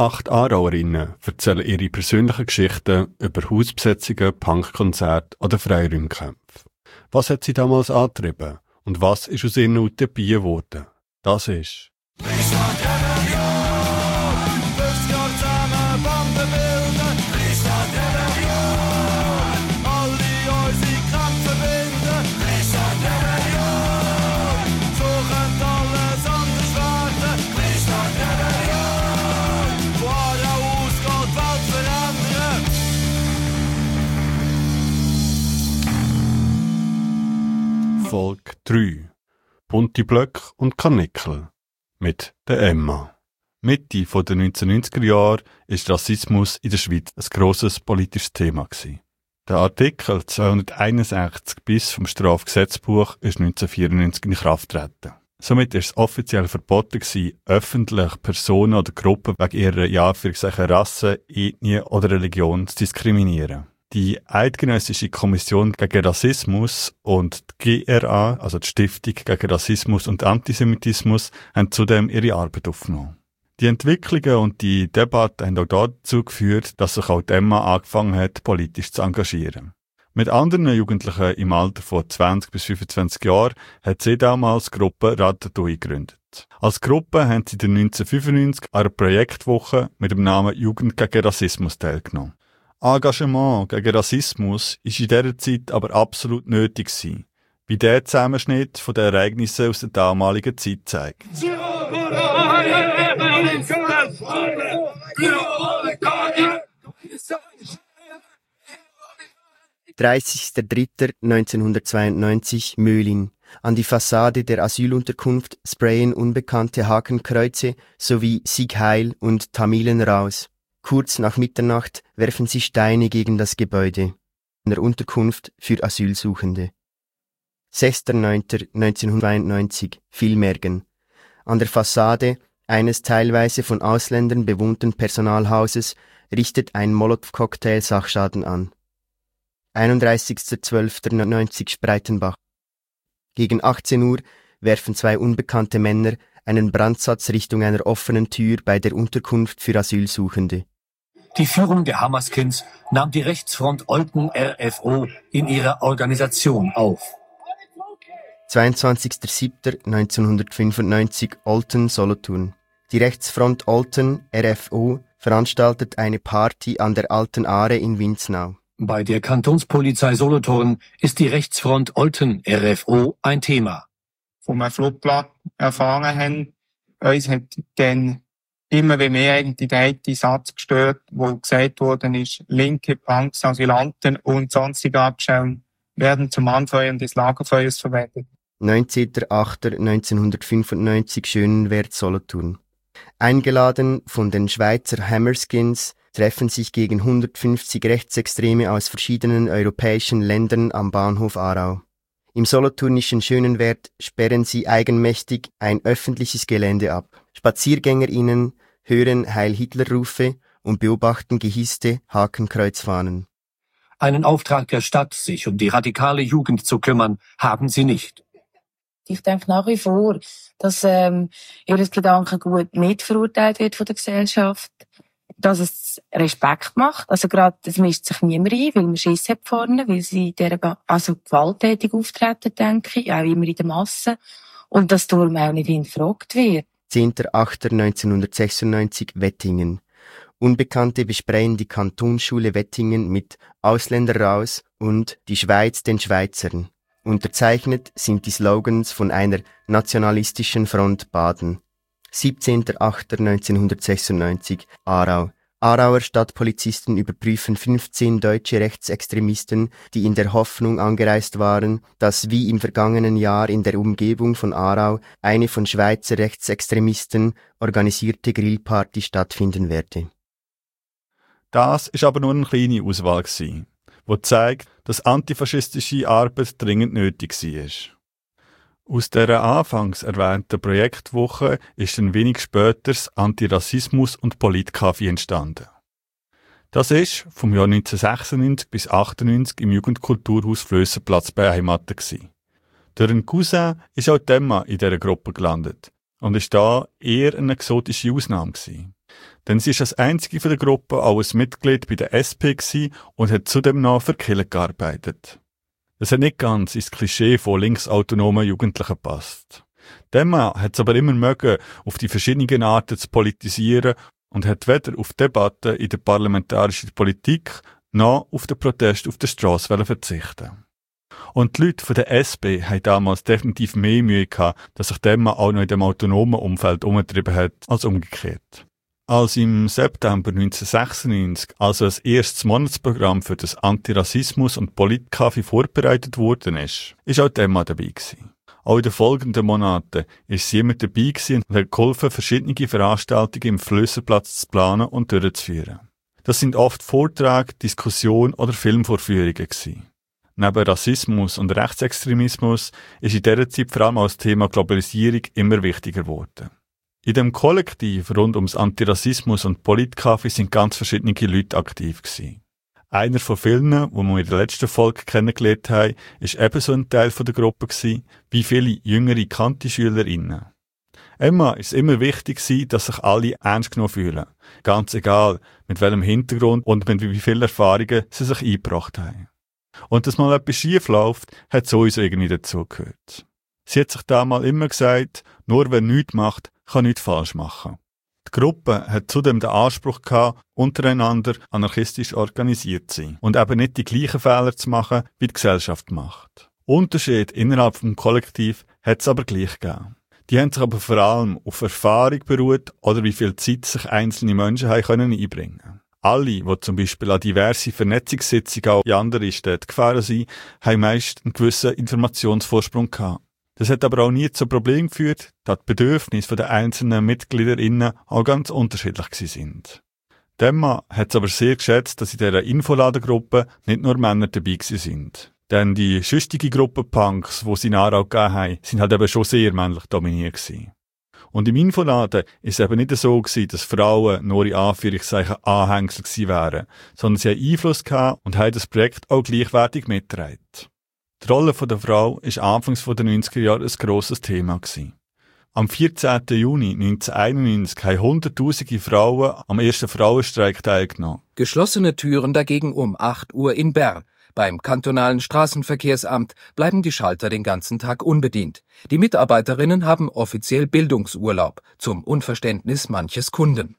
8 Aarauerinnen erzählen ihre persönlichen Geschichten über Hausbesetzungen, Punkkonzerte oder Freiräumkämpfe. Was hat sie damals angetrieben und was ist aus ihren Utopien geworden? Das ist Folge 3. Bunte Blöcke und Karnickel mit der Emma. Mitte der 1990er Jahre ist Rassismus in der Schweiz ein grosses politisches Thema gewesen. Der Artikel 261 bis vom Strafgesetzbuch ist 1994 in Kraft getreten. Somit ist es offiziell verboten gewesen, öffentlich Personen oder Gruppen wegen ihrer Rasse, Ethnie oder Religion zu diskriminieren. Die Eidgenössische Kommission gegen Rassismus und die GRA, also die Stiftung gegen Rassismus und Antisemitismus, haben zudem ihre Arbeit aufgenommen. Die Entwicklungen und die Debatte haben auch dazu geführt, dass sich auch die Emma angefangen hat, politisch zu engagieren. Mit anderen Jugendlichen im Alter von 20 bis 25 Jahren hat sie damals die Gruppe Ratatouille gegründet. Als Gruppe haben sie in 1995 an einer Projektwoche mit dem Namen Jugend gegen Rassismus teilgenommen. Engagement gegen Rassismus war in dieser Zeit aber absolut nötig gewesen, wie der Zusammenschnitt von den Ereignissen aus der damaligen Zeit zeigt. 30.03.1992 Möhlin. An die Fassade der Asylunterkunft sprayen Unbekannte Hakenkreuze sowie Sieg Heil und Tamilen raus. Kurz nach Mitternacht werfen sie Steine gegen das Gebäude einer Unterkunft für Asylsuchende. 6.09.1992 Villmergen. An der Fassade eines teilweise von Ausländern bewohnten Personalhauses richtet ein Molotow-Cocktail Sachschaden an. 31.12.1990 Spreitenbach. Gegen 18 Uhr werfen 2 unbekannte Männer einen Brandsatz Richtung einer offenen Tür bei der Unterkunft für Asylsuchende. Die Führung der Hammerskins nahm die Rechtsfront Olten RFO in ihrer Organisation auf. 22.07.1995 Olten Solothurn. Die Rechtsfront Olten RFO veranstaltet eine Party an der Alten Aare in Winznau. Bei der Kantonspolizei Solothurn ist die Rechtsfront Olten RFO ein Thema. Von einem Flugblatt erfahren haben, uns hat dann immer mehr eigentlich der eine Satz gestört, wo gesagt worden ist, linke Punks, Asylanten und sonstige Abschauen werden zum Anfeuern des Lagerfeuers verwendet. 19.08.1995 Schönenwert Solothurn. Eingeladen von den Schweizer Hammerskins treffen sich gegen 150 Rechtsextreme aus verschiedenen europäischen Ländern am Bahnhof Aarau. Im solothurnischen Schönenwert sperren sie eigenmächtig ein öffentliches Gelände ab. SpaziergängerInnen hören Heil-Hitler-Rufe und beobachten gehisste Hakenkreuzfahnen. Einen Auftrag der Stadt, sich um die radikale Jugend zu kümmern, haben sie nicht. Ich denke nach wie vor, dass ihr Gedankengut nicht verurteilt wird von der Gesellschaft, dass es Respekt macht. Also gerade, es mischt sich niemand ein, weil man Schiss hat vorne, weil sie gewalttätig auftreten, denke ich, auch immer in der Masse. Und dass darum auch nicht hinterfragt wird. 10.08.1996 Wettingen. Unbekannte besprayen die Kantonsschule Wettingen mit Ausländer raus und die Schweiz den Schweizern. Unterzeichnet sind die Slogans von einer nationalistischen Front Baden. 17.08.1996 Aarau. Aarauer Stadtpolizisten überprüfen 15 deutsche Rechtsextremisten, die in der Hoffnung angereist waren, dass wie im vergangenen Jahr in der Umgebung von Aarau eine von Schweizer Rechtsextremisten organisierte Grillparty stattfinden werde. Das ist aber nur eine kleine Auswahl gewesen, die zeigt, dass antifaschistische Arbeit dringend nötig war. Aus dieser anfangs erwähnten Projektwoche ist ein wenig später das Antirassismus- und Politcafé entstanden. Das ist vom Jahr 1996 bis 1998 im Jugendkulturhaus Flössenplatz beheimatet. Durch einen Cousin ist auch die Emma in dieser Gruppe gelandet und ist da eher eine exotische Ausnahme gewesen. Denn sie ist als einzige von der Gruppe auch ein Mitglied bei der SP gewesen und hat zudem noch für die Kirche gearbeitet. Das hat nicht ganz ins Klischee von linksautonomen Jugendlichen gepasst. Demma hat es aber immer mögen, auf die verschiedenen Arten zu politisieren und hat weder auf Debatten in der parlamentarischen Politik noch auf den Protest auf der Strasse verzichten. Und die Leute von der SP haben damals definitiv mehr Mühe gehabt, dass sich Demma auch noch in dem autonomen Umfeld umgetrieben hat, als umgekehrt. Als im September 1996 also das erste Monatsprogramm für das Antirassismus- und Politcafé vorbereitet worden ist auch Demma dabei gewesen. Auch in den folgenden Monaten ist sie immer dabei gewesen und hat geholfen, verschiedene Veranstaltungen im Flösserplatz zu planen und durchzuführen. Das sind oft Vorträge, Diskussionen oder Filmvorführungen gewesen. Neben Rassismus und Rechtsextremismus ist in dieser Zeit vor allem auch das Thema Globalisierung immer wichtiger geworden. In dem Kollektiv rund ums Antirassismus- und Politcafé sind ganz verschiedene Leute aktiv gewesen. Einer von vielen, die wir in der letzten Folge kennengelernt haben, ist ebenso ein Teil der Gruppe gewesen, wie viele jüngere Kanti-SchülerInnen. Emma ist immer wichtig gewesen, dass sich alle ernst genommen fühlen. Ganz egal, mit welchem Hintergrund und mit wie vielen Erfahrungen sie sich eingebracht haben. Und dass mal etwas schief läuft, hat sowieso irgendwie dazugehört. Sie hat sich damals immer gesagt, nur wer nichts macht, kann nichts falsch machen. Die Gruppe hat zudem den Anspruch gehabt, untereinander anarchistisch organisiert zu sein und eben nicht die gleichen Fehler zu machen, wie die Gesellschaft macht. Unterschiede innerhalb des Kollektivs hat es aber gleich gegeben. Die haben sich aber vor allem auf Erfahrung beruht oder wie viel Zeit sich einzelne Menschen haben einbringen können. Alle, die zum Beispiel an diverse Vernetzungssitzungen auch in andere Städte gefahren sind, haben meist einen gewissen Informationsvorsprung gehabt. Das hat aber auch nie zu Problemen geführt, da die Bedürfnisse der einzelnen MitgliederInnen auch ganz unterschiedlich sind. Demma hat es aber sehr geschätzt, dass in dieser Infoladengruppe nicht nur Männer dabei sind. Denn die schüchtige Gruppe Punks, die sie nachher auch gegeben haben, sind halt eben schon sehr männlich dominiert gewesen. Und im Infoladen ist es eben nicht so gewesen, dass Frauen nur in Anführungszeichen Anhängsel gewesen wären, sondern sie haben Einfluss gehabt und haben das Projekt auch gleichwertig mitgetragen. Die Rolle der Frau war anfangs der 90er Jahre ein grosses Thema gewesen. Am 14. Juni 1991 haben Hunderttausende Frauen am ersten Frauenstreik teilgenommen. Geschlossene Türen dagegen um 8 Uhr in Bern. Beim kantonalen Straßenverkehrsamt bleiben die Schalter den ganzen Tag unbedient. Die Mitarbeiterinnen haben offiziell Bildungsurlaub, zum Unverständnis manches Kunden.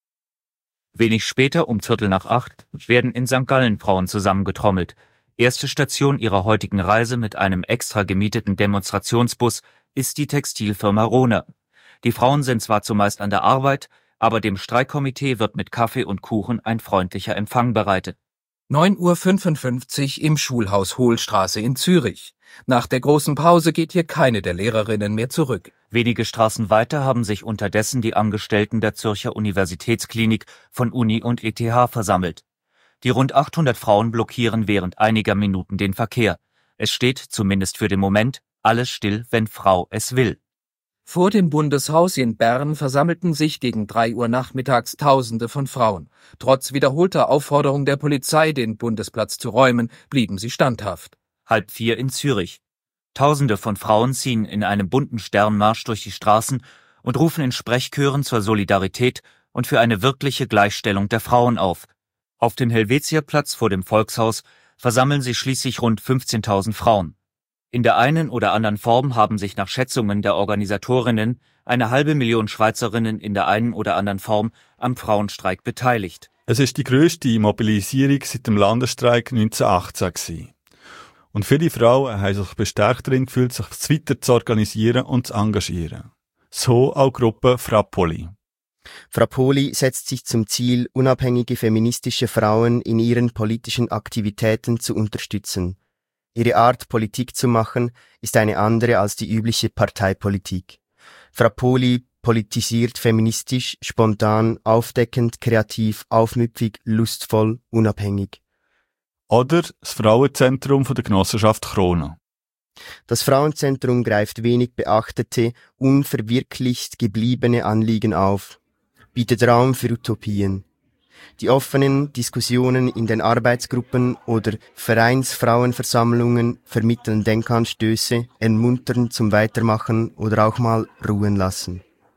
Wenig später, um 7:45, werden in St. Gallen Frauen zusammengetrommelt. Erste Station ihrer heutigen Reise mit einem extra gemieteten Demonstrationsbus ist die Textilfirma Rhone. Die Frauen sind zwar zumeist an der Arbeit, aber dem Streikkomitee wird mit Kaffee und Kuchen ein freundlicher Empfang bereitet. 9:55 Uhr im Schulhaus Hohlstraße in Zürich. Nach der großen Pause geht hier keine der Lehrerinnen mehr zurück. Wenige Straßen weiter haben sich unterdessen die Angestellten der Zürcher Universitätsklinik von Uni und ETH versammelt. Die rund 800 Frauen blockieren während einiger Minuten den Verkehr. Es steht, zumindest für den Moment, alles still, wenn Frau es will. Vor dem Bundeshaus in Bern versammelten sich gegen 3 Uhr nachmittags Tausende von Frauen. Trotz wiederholter Aufforderung der Polizei, den Bundesplatz zu räumen, blieben sie standhaft. 3:30 in Zürich. Tausende von Frauen ziehen in einem bunten Sternmarsch durch die Straßen und rufen in Sprechchören zur Solidarität und für eine wirkliche Gleichstellung der Frauen auf. Auf dem Helvetierplatz vor dem Volkshaus versammeln sich schließlich rund 15.000 Frauen. In der einen oder anderen Form haben sich nach Schätzungen der Organisatorinnen 500.000 Schweizerinnen in der einen oder anderen Form am Frauenstreik beteiligt. Es ist die grösste Mobilisierung seit dem Landesstreik 1918 gewesen. Und viele Frauen haben sich bestärkt darin gefühlt, sich weiter zu organisieren und zu engagieren. So auch die Gruppe Frappoli. Frappoli setzt sich zum Ziel, unabhängige feministische Frauen in ihren politischen Aktivitäten zu unterstützen. Ihre Art, Politik zu machen, ist eine andere als die übliche Parteipolitik. Frappoli politisiert feministisch, spontan, aufdeckend, kreativ, aufmüpfig, lustvoll, unabhängig. Oder das Frauenzentrum der Genossenschaft Krone. Das Frauenzentrum greift wenig beachtete, unverwirklicht gebliebene Anliegen auf, bietet Raum für Utopien. Die offenen Diskussionen in den Arbeitsgruppen oder Vereinsfrauenversammlungen vermitteln Denkanstöße, ermuntern zum Weitermachen oder auch mal ruhen lassen.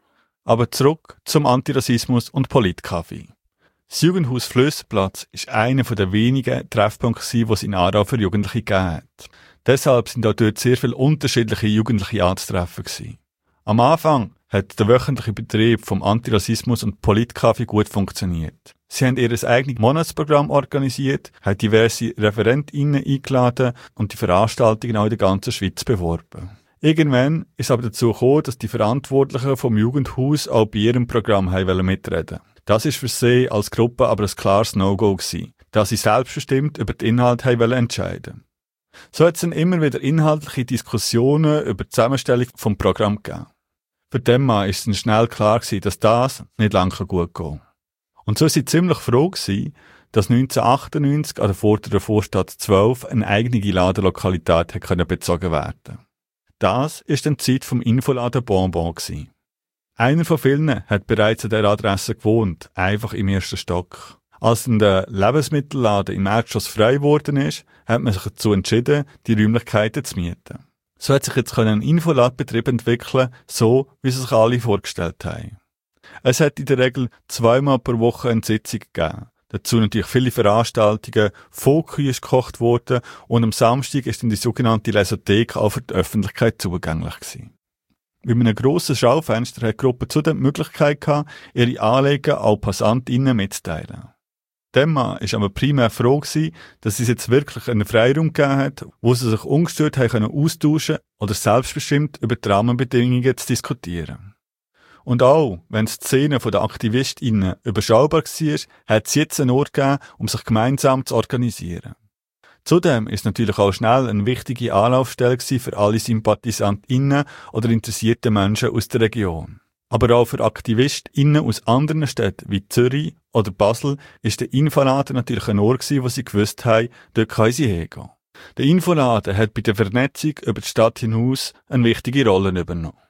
Aber zurück zum Antirassismus und Politkaffee. Das Jugendhaus Flösserplatz ist einer der wenigen Treffpunkte, die es in Aarau für Jugendliche gegeben hat. Deshalb sind auch dort sehr viele unterschiedliche Jugendliche anzutreffen gewesen. Am Anfang hat der wöchentliche Betrieb vom Antirassismus und Politkaffee gut funktioniert. Sie haben ihr eigenes Monatsprogramm organisiert, haben diverse ReferentInnen eingeladen und die Veranstaltungen auch in der ganzen Schweiz beworben. Irgendwann ist es aber dazu gekommen, dass die Verantwortlichen vom Jugendhaus auch bei ihrem Programm mitreden. Das ist für sie als Gruppe aber ein klares No-Go gewesen, da sie selbstbestimmt über den Inhalt entscheiden. So hat es dann immer wieder inhaltliche Diskussionen über die Zusammenstellung vom Programm gegeben. Für den Mann ist es dann schnell klar gewesen, dass das nicht lange gut gehen kann. Und so war sie ziemlich froh gewesen, dass 1998 an der vorderen Vorstadt 12 eine eigene Ladenlokalität bezogen werden konnte. Das war dann die Zeit vom Infoladen Bonbon gewesen. Einer von vielen hat bereits an dieser Adresse gewohnt, einfach im ersten Stock. Als dann der Lebensmittelladen im Erdgeschoss frei geworden ist, hat man sich dazu entschieden, die Räumlichkeiten zu mieten. So hat sich jetzt ein Infoladbetrieb entwickeln, so wie sie sich alle vorgestellt haben. Es hat in der Regel 2-mal pro Woche eine Sitzung gegeben. Dazu natürlich viele Veranstaltungen, Fokus ist gekocht worden und am Samstag ist dann die sogenannte Lesothek auch für die Öffentlichkeit zugänglich gewesen. Mit einem grossen Schaufenster hat die Gruppe zudem die Möglichkeit gehabt, ihre Anliegen auch PassantInnen mitzuteilen. Dem Mann ist aber primär froh gewesen, dass es jetzt wirklich einen Freiraum gegeben hat, wo sie sich ungestört haben austauschen oder selbstbestimmt über die Rahmenbedingungen zu diskutieren. Und auch, wenn die Szene der AktivistInnen überschaubar war, hat es jetzt einen Ort gegeben, um sich gemeinsam zu organisieren. Zudem ist natürlich auch schnell eine wichtige Anlaufstelle für alle SympathisantInnen oder interessierte Menschen aus der Region. Aber auch für AktivistInnen aus anderen Städten wie Zürich oder Basel ist der Infoladen natürlich ein Ort gewesen, wo sie gewusst haben, dort können sie hingehen. Der Infoladen hat bei der Vernetzung über die Stadt hinaus eine wichtige Rolle übernommen.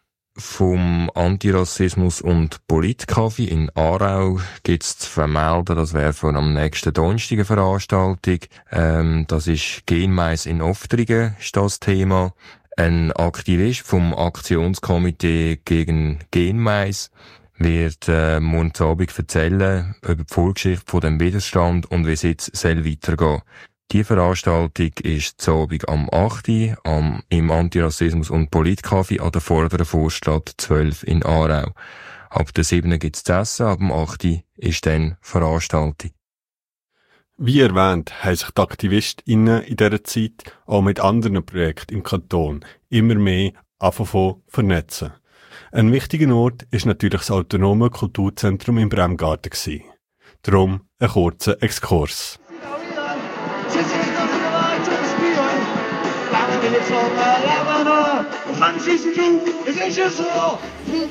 Vom Antirassismus und Politkaffee in Aarau gibt's zu vermelden, das wäre von am nächsten Donnerstag eine Veranstaltung. Das ist Genmais in Oftringen, ist das Thema. Ein Aktivist vom Aktionskomitee gegen Genmais wird morgen Abend erzählen über die Vorgeschichte von dem Widerstand und wie es jetzt weitergehen soll. Die Veranstaltung ist zu Abend am 8. Im Antirassismus und Politkaffee an der vorderen Vorstadt 12 in Aarau. Ab der 7. gibt's zu essen, ab dem 8. ist dann Veranstaltung. Wie erwähnt, haben sich die AktivistInnen in dieser Zeit auch mit anderen Projekten im Kanton immer mehr vernetzen. Ein wichtiger Ort ist natürlich das autonome Kulturzentrum im Bremgarten gewesen. Darum ein kurzer Exkurs. Sie sind noch wieder weit zum Spielen. Lange will es noch mal lernen. Und man siehst du, es ist ja so.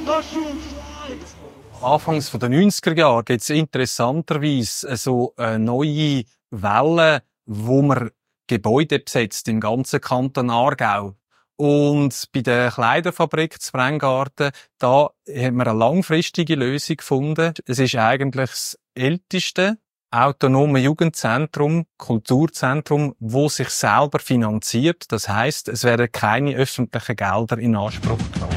Anfangs der 90er Jahre gibt es interessanterweise so eine neue Welle, wo man Gebäude besetzt im ganzen Kanton Aargau. Und bei der Kleiderfabrik zu Bremgarten, da hat man eine langfristige Lösung gefunden. Es ist eigentlich das älteste autonome Jugendzentrum, Kulturzentrum, wo sich selber finanziert. Das heisst, es werden keine öffentlichen Gelder in Anspruch genommen.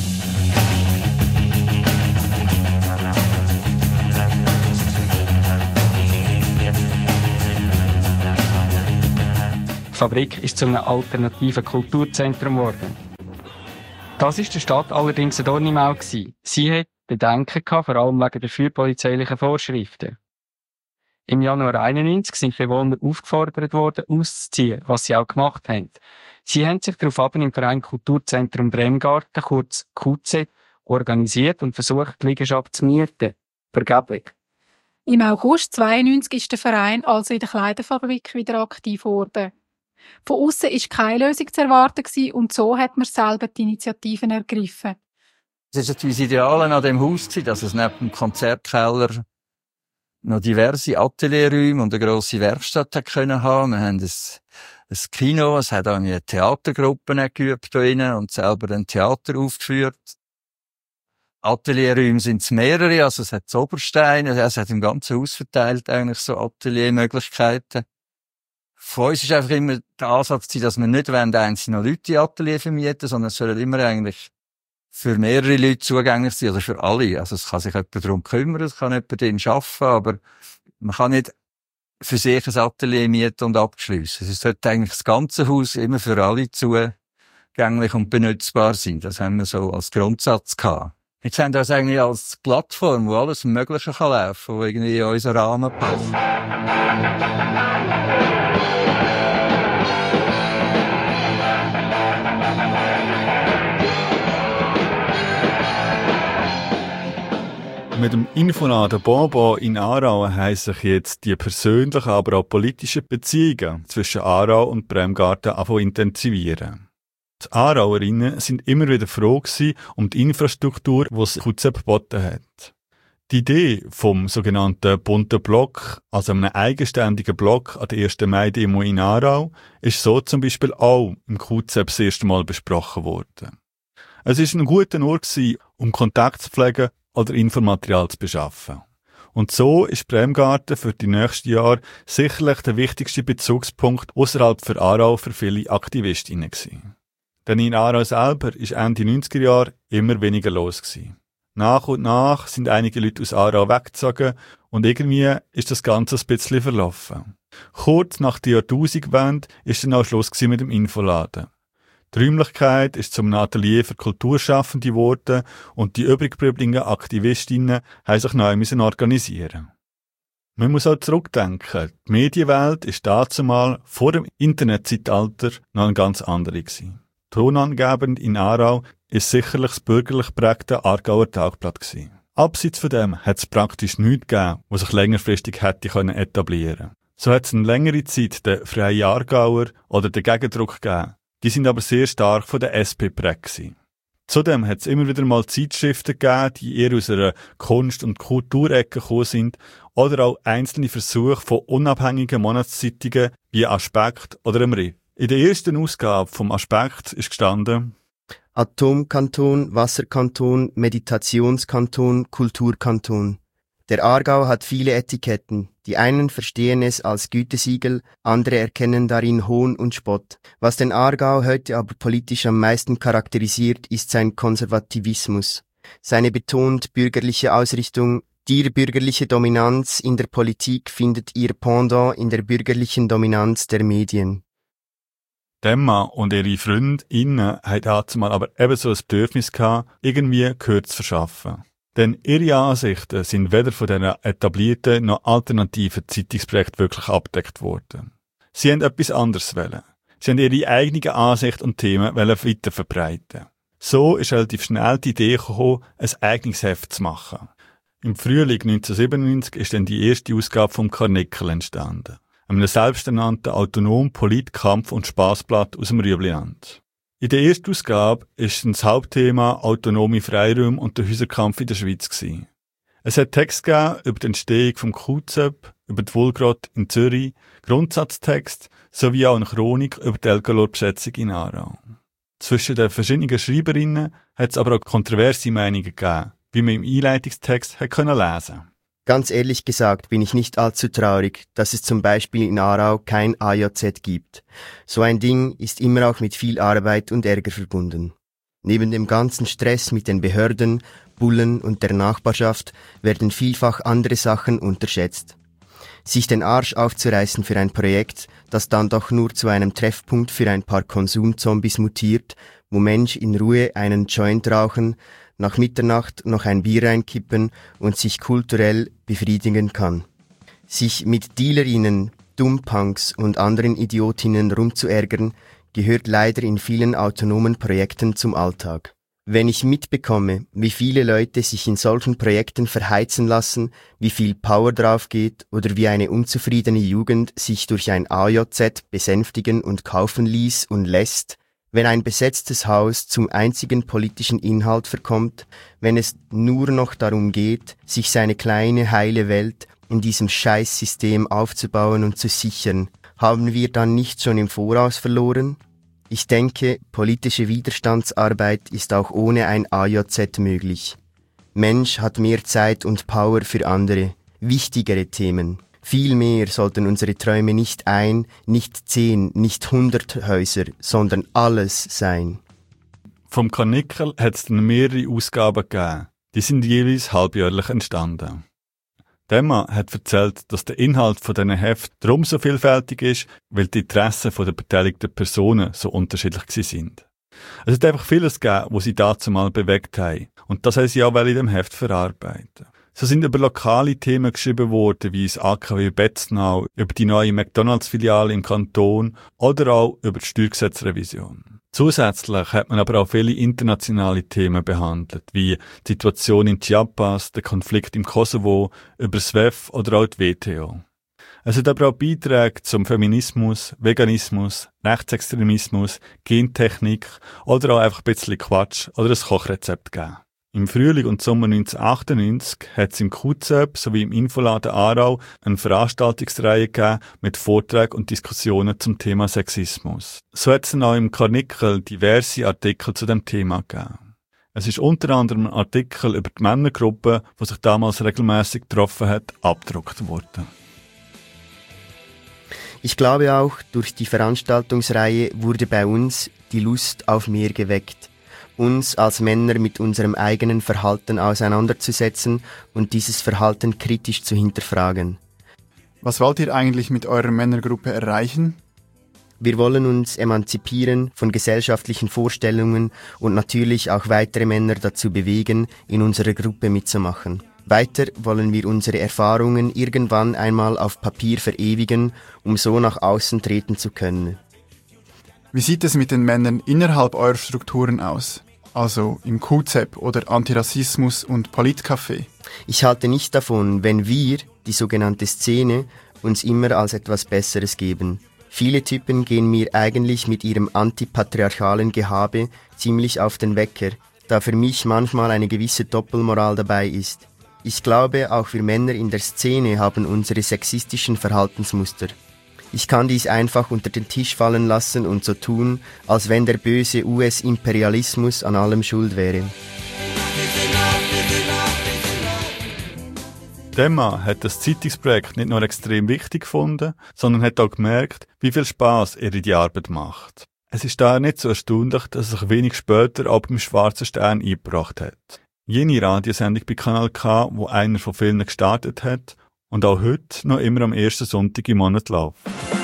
Die Fabrik ist zu einem alternativen Kulturzentrum geworden. Das war der Stadt allerdings ein Dorn im Auge. Sie hat Bedenken gehabt, vor allem wegen der feuerpolizeilichen Vorschriften. Im Januar 1991 sind Bewohner aufgefordert worden, auszuziehen, was sie auch gemacht haben. Sie haben sich daraufhin im Verein Kulturzentrum Bremgarten, kurz QZ, organisiert und versucht, die Liegenschaft zu mieten. Vergeblich. Im August 1992 ist der Verein also in der Kleiderfabrik wieder aktiv geworden. Von aussen war keine Lösung zu erwarten und so hat man selber die Initiativen ergriffen. Es war das Ideale an dem Haus, dass es neben dem Konzertkeller noch diverse Atelierräume und eine grosse Werkstatt können haben. Wir haben ein Kino, es hat auch eine Theatergruppe geübt da drinnen und selber ein Theater aufgeführt. Atelierräume sind es mehrere, also es hat das Oberstein, es hat im ganzen Haus verteilt eigentlich so Ateliermöglichkeiten. Von uns ist einfach immer der Ansatz, dass wir nicht einzelne Leute in Atelier vermieten, sondern es sollen immer eigentlich für mehrere Leute zugänglich sein, oder für alle. Also es kann sich jemand darum kümmern, es kann jemand drin arbeiten, aber man kann nicht für sich ein Atelier mieten und abschliessen. Es sollte eigentlich das ganze Haus immer für alle zugänglich und benutzbar sein. Das haben wir so als Grundsatz gehabt. Jetzt haben wir das eigentlich als Plattform, wo alles Mögliche kann laufen, wo irgendwie in unseren Rahmen passt. Mit dem Infoladen Bonbon in Aarau haben sich jetzt die persönlichen, aber auch politischen Beziehungen zwischen Aarau und Bremgarten intensivieren. Die Aarauerinnen sind immer wieder froh gewesen um die Infrastruktur, die das QZEB geboten hat. Die Idee vom sogenannten bunten Block, also einem eigenständigen Block an der 1. Mai-Demo in Aarau, ist so zum Beispiel auch im QZEB das erste Mal besprochen worden. Es war ein guter Ort gewesen, um Kontakt zu pflegen oder Infomaterial zu beschaffen. Und so ist Bremgarten für die nächsten Jahre sicherlich der wichtigste Bezugspunkt außerhalb für Aarau für viele Aktivistinnen gewesen. Denn in Aarau selber ist Ende 90er Jahre immer weniger los gewesen. Nach und nach sind einige Leute aus Aarau weggezogen und irgendwie ist das Ganze ein bisschen verlaufen. Kurz nach der Jahrtausendwende ist dann auch Schluss mit dem Infoladen. Die Räumlichkeit ist zum Atelier für Kulturschaffende geworden und die übrig gebliebenen Aktivistinnen haben sich neu organisieren. Man muss auch zurückdenken, die Medienwelt ist dazumal vor dem Internetzeitalter noch eine ganz andere gewesen. Tonangebend in Aarau ist sicherlich das bürgerlich geprägte Aargauer Tagblatt gewesen. Abseits von dem hat es praktisch nichts gegeben, was sich längerfristig hätte etablieren können. So hat es eine längere Zeit den Freien Aargauer oder den Gegendruck gegeben. Die sind aber sehr stark von der SP geprägt. Zudem hat es immer wieder mal Zeitschriften gegeben, die eher aus einer Kunst- und Kulturecke gekommen sind, oder auch einzelne Versuche von unabhängigen Monatszeitungen wie Aspekt oder dem Riff. In der ersten Ausgabe vom Aspekt ist gestanden: Atomkanton, Wasserkanton, Meditationskanton, Kulturkanton. Der Aargau hat viele Etiketten. Die einen verstehen es als Gütesiegel, andere erkennen darin Hohn und Spott. Was den Aargau heute aber politisch am meisten charakterisiert, ist sein Konservativismus. Seine betont bürgerliche Ausrichtung. Die bürgerliche Dominanz in der Politik findet ihr Pendant in der bürgerlichen Dominanz der Medien. Emma und ihre FreundInnen hatten dazumal aber ebenso ein Bedürfnis gehabt, irgendwie Gehör zu verschaffen. Denn ihre Ansichten sind weder von diesen etablierten noch alternativen Zeitungsprojekten wirklich abgedeckt worden. Sie haben etwas anderes wollen. Sie haben ihre eigenen Ansichten und Themen weiterverbreiten. So ist relativ schnell die Idee gekommen, ein eigenes Heft zu machen. Im Frühling 1997 ist dann die erste Ausgabe vom Karnickel entstanden. Einem selbsternannten autonom Polit-, Kampf- und Spassblatt aus dem Rüebliland. In der ersten Ausgabe ist das Hauptthema autonome Freiräume und der Häuserkampf in der Schweiz gewesen. Es hat Text gegeben über die Entstehung vom QZEB, über die Wohlgrad in Zürich, Grundsatztext sowie auch eine Chronik über die Elgalor-Besetzung in Aarau. Zwischen den verschiedenen Schreiberinnen hat es aber auch kontroverse Meinungen gegeben, wie man im Einleitungstext lesen konnte. Ganz ehrlich gesagt bin ich nicht allzu traurig, dass es zum Beispiel in Aarau kein AJZ gibt. So ein Ding ist immer auch mit viel Arbeit und Ärger verbunden. Neben dem ganzen Stress mit den Behörden, Bullen und der Nachbarschaft werden vielfach andere Sachen unterschätzt. Sich den Arsch aufzureißen für ein Projekt, das dann doch nur zu einem Treffpunkt für ein paar Konsumzombies mutiert, wo Mensch in Ruhe einen Joint rauchen, nach Mitternacht noch ein Bier reinkippen und sich kulturell befriedigen kann. Sich mit Dealerinnen, Dummpunks und anderen Idiotinnen rumzuärgern, gehört leider in vielen autonomen Projekten zum Alltag. Wenn ich mitbekomme, wie viele Leute sich in solchen Projekten verheizen lassen, wie viel Power drauf geht oder wie eine unzufriedene Jugend sich durch ein AJZ besänftigen und kaufen ließ und lässt, wenn ein besetztes Haus zum einzigen politischen Inhalt verkommt, wenn es nur noch darum geht, sich seine kleine heile Welt in diesem Scheißsystem aufzubauen und zu sichern, haben wir dann nicht schon im Voraus verloren? Ich denke, politische Widerstandsarbeit ist auch ohne ein AJZ möglich. Mensch hat mehr Zeit und Power für andere, wichtigere Themen. Vielmehr sollten unsere Träume nicht 1, nicht 10, nicht 100 Häuser, sondern alles sein. Vom Karnickel hat es dann mehrere Ausgaben gegeben. Die sind jeweils halbjährlich entstanden. Demma hat erzählt, dass der Inhalt von diesen Heften darum so vielfältig ist, weil die Interessen der beteiligten Personen so unterschiedlich sind. Es hat einfach vieles gegeben, was sie dazu mal bewegt haben. Und das haben sie auch in dem Heft verarbeiten. So sind über lokale Themen geschrieben worden, wie das AKW Betznau, über die neue McDonalds-Filiale im Kanton oder auch über die Steuergesetzrevision. Zusätzlich hat man aber auch viele internationale Themen behandelt, wie die Situation in Chiapas, der Konflikt im Kosovo, über das WEF oder auch die WTO. Es hat aber auch Beiträge zum Feminismus, Veganismus, Rechtsextremismus, Gentechnik oder auch einfach ein bisschen Quatsch oder ein Kochrezept gegeben. Im Frühling und Sommer 1998 hat es im QZEB sowie im Infoladen Aarau eine Veranstaltungsreihe gegeben mit Vorträgen und Diskussionen zum Thema Sexismus. So hat es auch im Karnickel diverse Artikel zu dem Thema gegeben. Es ist unter anderem ein Artikel über die Männergruppe, die sich damals regelmäßig getroffen hat, abgedruckt worden. Ich glaube auch, durch die Veranstaltungsreihe wurde bei uns die Lust auf mehr geweckt, uns als Männer mit unserem eigenen Verhalten auseinanderzusetzen und dieses Verhalten kritisch zu hinterfragen. Was wollt ihr eigentlich mit eurer Männergruppe erreichen? Wir wollen uns emanzipieren von gesellschaftlichen Vorstellungen und natürlich auch weitere Männer dazu bewegen, in unserer Gruppe mitzumachen. Weiter wollen wir unsere Erfahrungen irgendwann einmal auf Papier verewigen, um so nach außen treten zu können. Wie sieht es mit den Männern innerhalb eurer Strukturen aus? Also im QZEB oder Antirassismus- und Politcafé? Ich halte nicht davon, wenn wir, die sogenannte Szene, uns immer als etwas Besseres geben. Viele Typen gehen mir eigentlich mit ihrem antipatriarchalen Gehabe ziemlich auf den Wecker, da für mich manchmal eine gewisse Doppelmoral dabei ist. Ich glaube, auch wir Männer in der Szene haben unsere sexistischen Verhaltensmuster. Ich kann dies einfach unter den Tisch fallen lassen und so tun, als wenn der böse US-Imperialismus an allem schuld wäre. Demma hat das Zeitungsprojekt nicht nur extrem wichtig gefunden, sondern hat auch gemerkt, wie viel Spass ihr die Arbeit macht. Es ist daher nicht so erstaunlich, dass er sich wenig später auch beim Schwarzen Stern eingebracht hat. Jene Radiosendung bei Kanal K, wo einer von vielen gestartet hat und auch heute noch immer am ersten Sonntag im Monat läuft.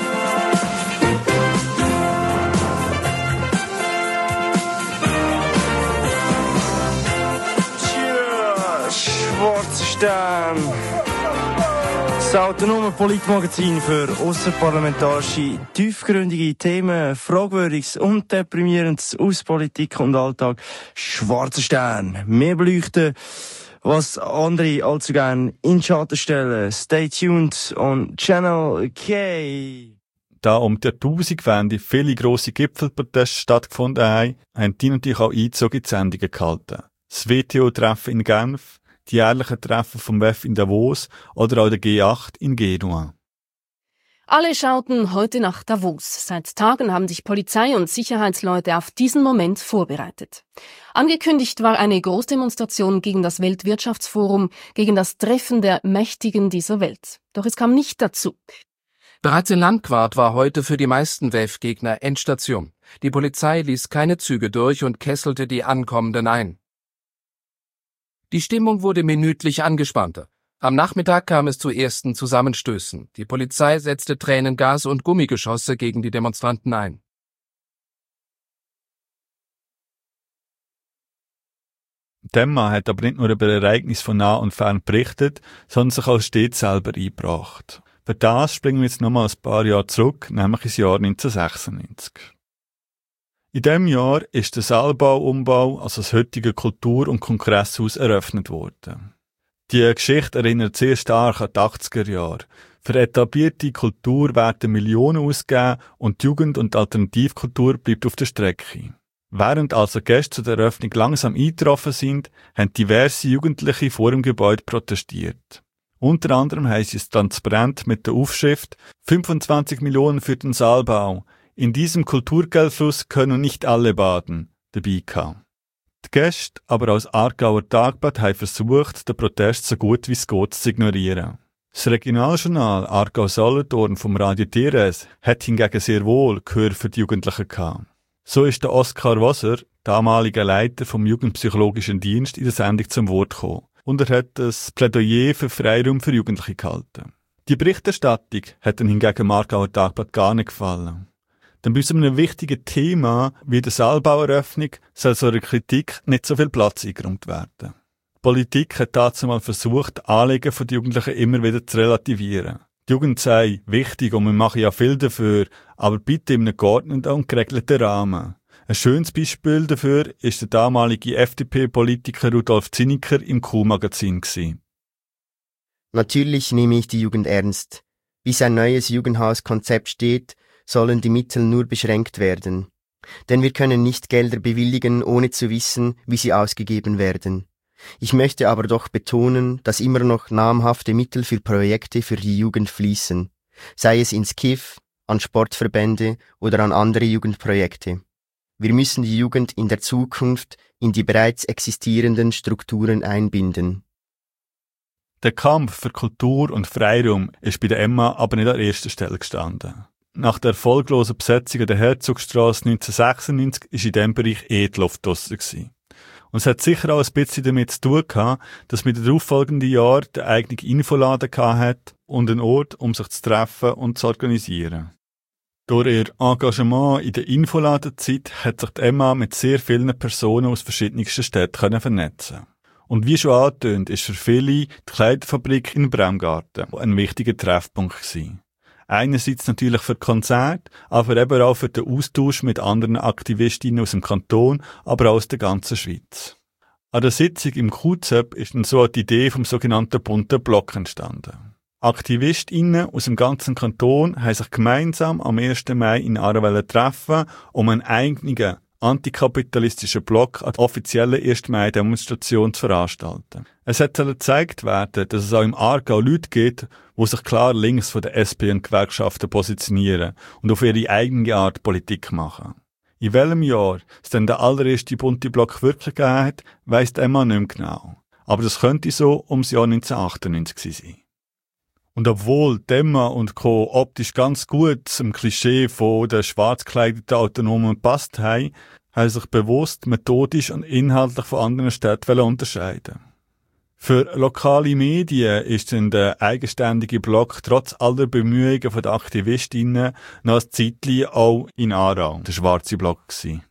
Schwarzer Stern. Das autonome Politmagazin für ausserparlamentarische, tiefgründige Themen, Fragwürdiges und Deprimierendes aus Politik und Alltag. Schwarzer Stern. Mehr beleuchten, was andere allzu gern in Schatten stellen. Stay tuned on Channel K. Da um die Jahrtausendwende viele grosse Gipfelproteste stattgefunden haben die natürlich auch Einzug in die Sendungen gehalten. Das WTO-Treffen in Genf, die jährlichen Treffen vom WEF in Davos oder auch der G8 in Genua. Alle schauten heute nach Davos. Seit Tagen haben sich Polizei und Sicherheitsleute auf diesen Moment vorbereitet. Angekündigt war eine Großdemonstration gegen das Weltwirtschaftsforum, gegen das Treffen der Mächtigen dieser Welt. Doch es kam nicht dazu. Bereits in Landquart war heute für die meisten WEF-Gegner Endstation. Die Polizei ließ keine Züge durch und kesselte die Ankommenden ein. Die Stimmung wurde minütlich angespannter. Am Nachmittag kam es zu ersten Zusammenstößen. Die Polizei setzte Tränengas und Gummigeschosse gegen die Demonstranten ein. Demma hat aber nicht nur über Ereignisse von nah und fern berichtet, sondern sich auch stets selber eingebracht. Für das springen wir jetzt nochmal ein paar Jahre zurück, nämlich ins Jahr 1996. In diesem Jahr ist der Saalbau-Umbau, also das heutige Kultur- und Kongresshaus, eröffnet worden. Die Geschichte erinnert sehr stark an die 80er Jahre. Für etablierte Kultur werden Millionen ausgegeben und die Jugend- und Alternativkultur bleibt auf der Strecke. Während also Gäste zu der Eröffnung langsam eingetroffen sind, haben diverse Jugendliche vor dem Gebäude protestiert. Unter anderem haben sie es transparent mit der Aufschrift 25 Millionen für den Saalbau. In diesem Kulturgeldfluss können nicht alle baden, dabei gehabt. Die Gäste, aber auch das Aargauer Tagblatt, haben versucht, den Protest so gut wie es geht zu ignorieren. Das Regionaljournal Aargau-Solothurn vom Radio DRS hat hingegen sehr wohl Gehör für die Jugendlichen gehabt. So ist der Oskar Wasser, damaliger Leiter vom Jugendpsychologischen Dienst, in der Sendung zum Wort gekommen. Und er hat ein Plädoyer für Freiraum für Jugendliche gehalten. Die Berichterstattung hat ihm hingegen im Aargauer Tagblatt gar nicht gefallen. Denn bei so einem wichtigen Thema wie der Saalbaueröffnung soll so einer Kritik nicht so viel Platz eingeräumt werden. Die Politik hat dazu mal versucht, Anliegen der Jugendlichen immer wieder zu relativieren. Die Jugend sei wichtig und wir machen ja viel dafür, aber bitte in einem geordneten und geregelten Rahmen. Ein schönes Beispiel dafür ist der damalige FDP-Politiker Rudolf Zinnecker im Q-Magazin gewesen. Natürlich nehme ich die Jugend ernst. Bis ein neues Jugendhauskonzept steht, sollen die Mittel nur beschränkt werden. Denn wir können nicht Gelder bewilligen, ohne zu wissen, wie sie ausgegeben werden. Ich möchte aber doch betonen, dass immer noch namhafte Mittel für Projekte für die Jugend fließen, sei es ins KIF, an Sportverbände oder an andere Jugendprojekte. Wir müssen die Jugend in der Zukunft in die bereits existierenden Strukturen einbinden. Der Kampf für Kultur und Freiraum ist bei der Emma aber nicht an erster Stelle gestanden. Nach der erfolglosen Besetzung der Herzogstrasse 1996 war in diesem Bereich die Luft draussen gewesen. Und es hat sicher auch ein bisschen damit zu tun gehabt, dass mit den darauffolgenden Jahren der eigene Infoladen hat und einen Ort, um sich zu treffen und zu organisieren. Durch ihr Engagement in der Infoladenzeit hat sich die Emma mit sehr vielen Personen aus verschiedensten Städten vernetzen. Und wie schon angetönt, ist für viele die Kleiderfabrik in Bremgarten ein wichtiger Treffpunkt gewesen. Einerseits natürlich für Konzerte, aber eben auch für den Austausch mit anderen Aktivistinnen aus dem Kanton, aber auch aus der ganzen Schweiz. An der Sitzung im QZEP ist dann so die Idee vom sogenannten bunten Block entstanden. AktivistInnen aus dem ganzen Kanton haben sich gemeinsam am 1. Mai in Aarau treffen, um einen eigenen antikapitalistischen Block an der offiziellen 1. Mai-Demonstration zu veranstalten. Es hat gezeigt werden, dass es auch im Aargau Leute gibt, die sich klar links von der SP und Gewerkschaften positionieren und auf ihre eigene Art Politik machen. In welchem Jahr es denn der allererste bunte Block wirklich gegeben hat, weiss Emma nicht mehr genau. Aber das könnte so ums Jahr 1998 sein. Und obwohl Emma und Co. optisch ganz gut zum Klischee von den schwarz gekleideten Autonomen gepasst haben, haben sich bewusst methodisch und inhaltlich von anderen Städten unterscheiden. Für lokale Medien ist dann der eigenständige Block trotz aller Bemühungen der Aktivistinnen noch ein Zeitchen auch in Aarau der schwarze Block gewesen.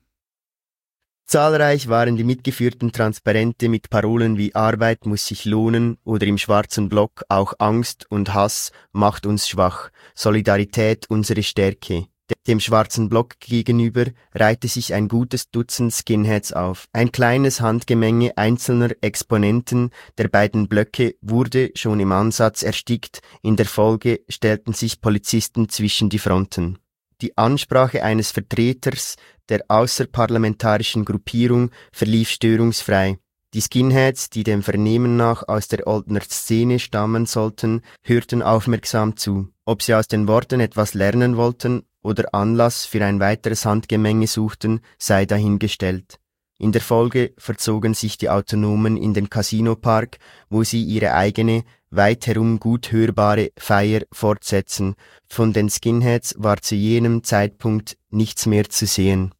Zahlreich waren die mitgeführten Transparente mit Parolen wie Arbeit muss sich lohnen oder im schwarzen Block auch Angst und Hass macht uns schwach, Solidarität unsere Stärke. Dem schwarzen Block gegenüber reihte sich ein gutes Dutzend Skinheads auf. Ein kleines Handgemenge einzelner Exponenten der beiden Blöcke wurde schon im Ansatz erstickt, in der Folge stellten sich Polizisten zwischen die Fronten. Die Ansprache eines Vertreters der außerparlamentarischen Gruppierung verlief störungsfrei. Die Skinheads, die dem Vernehmen nach aus der Oldner Szene stammen sollten, hörten aufmerksam zu. Ob sie aus den Worten etwas lernen wollten oder Anlass für ein weiteres Handgemenge suchten, sei dahingestellt. In der Folge verzogen sich die Autonomen in den Casinopark, wo sie ihre eigene, weit herum gut hörbare Feier fortsetzen. Von den Skinheads war zu jenem Zeitpunkt nichts mehr zu sehen.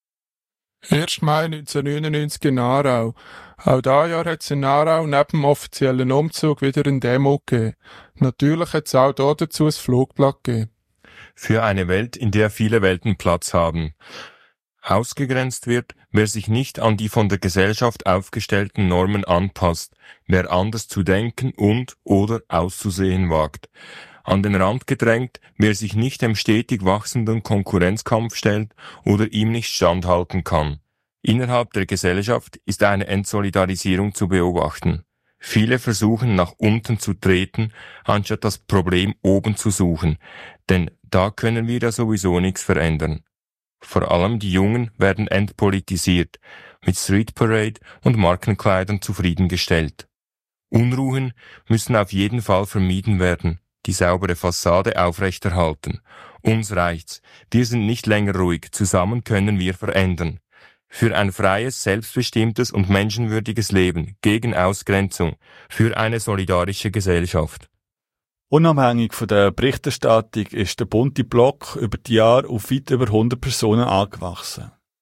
1. Mai 1999 in Aarau. Auch dieses Jahr hat es in Aarau neben dem offiziellen Umzug wieder eine Demo gegeben. Natürlich hat es auch dazu ein Flugblatt gegeben. Für eine Welt, in der viele Welten Platz haben. Ausgegrenzt wird, wer sich nicht an die von der Gesellschaft aufgestellten Normen anpasst, wer anders zu denken und/oder auszusehen wagt. An den Rand gedrängt, wer sich nicht dem stetig wachsenden Konkurrenzkampf stellt oder ihm nicht standhalten kann. Innerhalb der Gesellschaft ist eine Entsolidarisierung zu beobachten. Viele versuchen nach unten zu treten, anstatt das Problem oben zu suchen, denn da können wir ja sowieso nichts verändern. Vor allem die Jungen werden entpolitisiert, mit Street Parade und Markenkleidern zufriedengestellt. Unruhen müssen auf jeden Fall vermieden werden, die saubere Fassade aufrechterhalten. Uns reicht's, wir sind nicht länger ruhig, zusammen können wir verändern. Für ein freies, selbstbestimmtes und menschenwürdiges Leben, gegen Ausgrenzung, für eine solidarische Gesellschaft. Unabhängig von der Berichterstattung ist der bunte Block über die Jahre auf weit über 100 Personen angewachsen.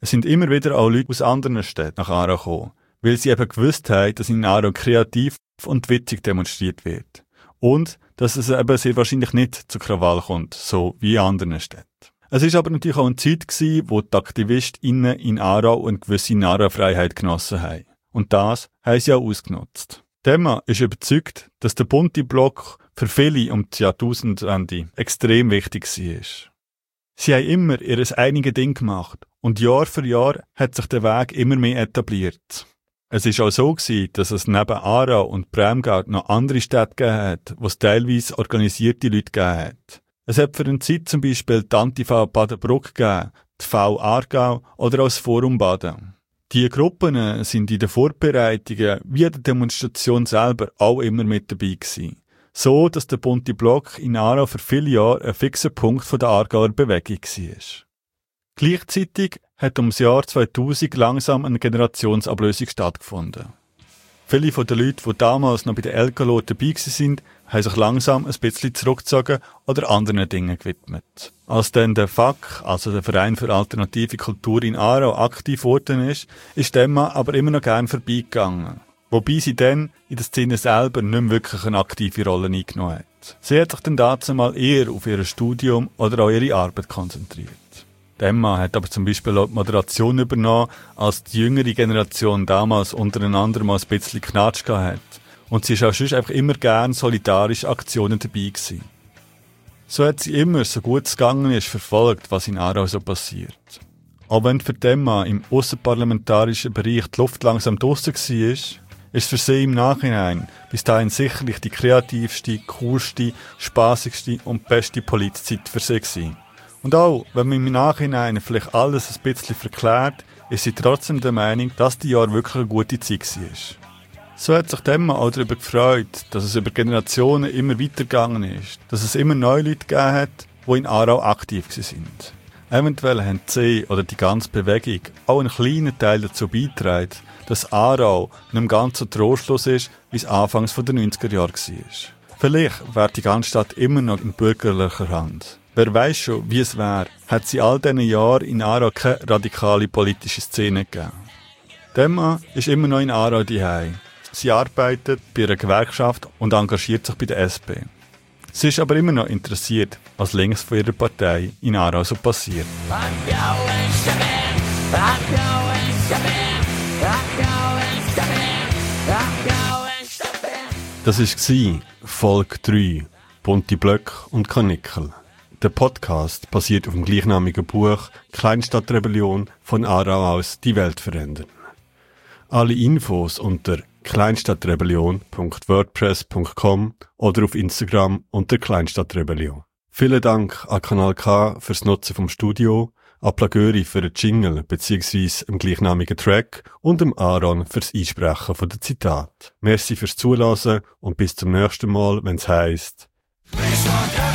Es sind immer wieder auch Leute aus anderen Städten nach Aarau gekommen, weil sie eben gewusst haben, dass in Aarau kreativ und witzig demonstriert wird. Und dass es eben sehr wahrscheinlich nicht zu Krawall kommt, so wie in anderen Städten. Es ist aber natürlich auch eine Zeit gewesen, wo die AktivistInnen in Aarau eine gewisse Narrenfreiheit genossen haben. Und das haben sie auch ausgenutzt. Demma ist überzeugt, dass der bunte Block für viele um die Jahrtausendwende extrem wichtig war. Sie haben immer ihr eigenes Ding gemacht und Jahr für Jahr hat sich der Weg immer mehr etabliert. Es war auch so gewesen, dass es neben Aarau und Bremgarten noch andere Städte gegeben hat, wo es teilweise organisierte Leute gegeben hat. Es hat für eine Zeit zum Beispiel die Antifa Badenbruck gegeben, die V Aargau oder auch das Forum Baden. Die Gruppen sind in den Vorbereitungen wie der Demonstration selber auch immer mit dabei gewesen. So, dass der bunte Block in Aarau für viele Jahre ein fixer Punkt der Aargauer Bewegung war. Gleichzeitig hat ums Jahr 2000 langsam eine Generationsablösung stattgefunden. Viele von den Leuten, die damals noch bei den LKLO dabei waren, haben sich langsam ein bisschen zurückgezogen oder anderen Dingen gewidmet. Als dann der FAK, also der Verein für alternative Kultur in Aarau, aktiv geworden ist Demma aber immer noch gern vorbeigegangen. Wobei sie dann in der Szene selber nicht mehr wirklich eine aktive Rolle eingenommen hat. Sie hat sich dann dazu mal eher auf ihr Studium oder auch ihre Arbeit konzentriert. Demma hat aber zum Beispiel auch die Moderation übernommen, als die jüngere Generation damals untereinander mal ein bisschen Knatsch gehabt hat. Und sie ist auch sonst einfach immer gern solidarische Aktionen dabei gewesen. So hat sie immer, so gut es gegangen ist, verfolgt, was in Aarau so passiert. Auch wenn für Demma im ausserparlamentarischen Bereich die Luft langsam draussen war, ist für sie im Nachhinein bis dahin sicherlich die kreativste, coolste, spassigste und beste Politzeit für sie gewesen. Und auch, wenn man im Nachhinein vielleicht alles ein bisschen verklärt, ist sie trotzdem der Meinung, dass die Jahr wirklich eine gute Zeit war. So hat sich Demma auch darüber gefreut, dass es über Generationen immer weitergegangen ist, dass es immer neue Leute gegeben hat, die in Aarau aktiv sind. Eventuell haben sie oder die ganze Bewegung auch einen kleinen Teil dazu beigetragen, dass Aarau nicht mehr ganz so trostlos ist, wie es anfangs der 90er Jahre war. Vielleicht wäre die ganze Stadt immer noch in bürgerlicher Hand. Wer weiss schon, wie es wäre, hat sie all diesen Jahren in Aarau keine radikale politische Szene gegeben. Demma ist immer noch in Aarau daheim. Sie arbeitet bei einer Gewerkschaft und engagiert sich bei der SP. Sie ist aber immer noch interessiert, was links von ihrer Partei in Aarau so passiert. Das war Folge 3, Bunte Blöcke und Karnickel. Der Podcast basiert auf dem gleichnamigen Buch Kleinstadtrebellion von Aarau aus die Welt verändern. Alle Infos unter kleinstadtrebellion.wordpress.com oder auf Instagram unter Kleinstadtrebellion. Vielen Dank an Kanal K fürs Nutzen vom Studio, an Plagöri für den Jingle bzw. im gleichnamigen Track und dem Aaron fürs Einsprechen von der Zitat. Merci fürs Zuhören und bis zum nächsten Mal, wenn's heisst